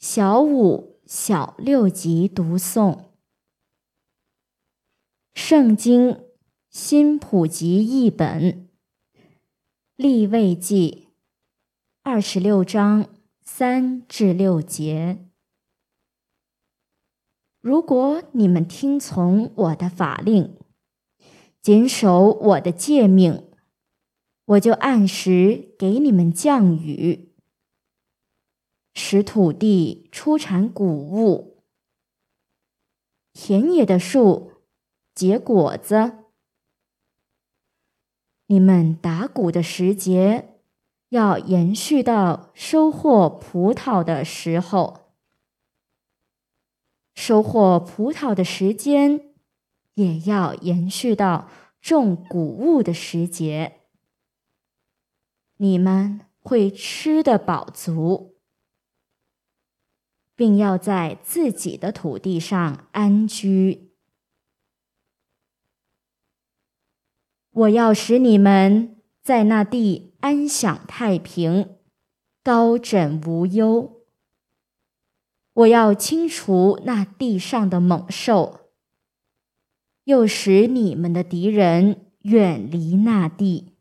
小5、小6级读诵。圣经新普及译本，利未记26章3至6节。如果你们听从我的法令，谨守我的诫命，我就按时给你们降雨，使土地出产谷物，田野的树结果子。你们打谷的时节要延续到收获葡萄的时候，收获葡萄的时间也要延续到种谷物的时节。你们会吃得饱足，并要在自己的土地上安居。我要使你们在那地安享太平，高枕无忧。我要清除那地上的猛兽，又使你们的敌人远离那地。